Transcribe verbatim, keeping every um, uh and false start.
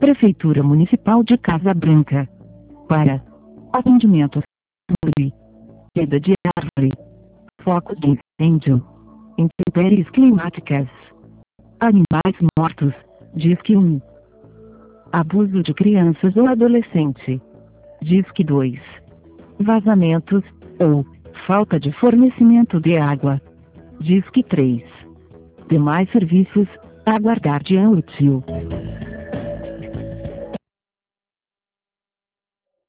Prefeitura Municipal de Casa Branca. Para atendimento, queda de árvore, focos de incêndio, intempéries climáticas, animais mortos, Disque um. Abuso de crianças ou adolescente, Disque dois. Vazamentos, ou falta de fornecimento de água, Disque três. Demais serviços, aguardar dia útil.